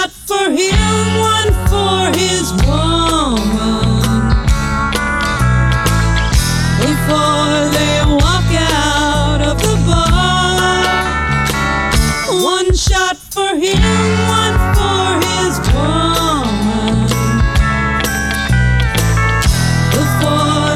shot for him, one for his woman. Before they walk out of the bar, one shot for him, one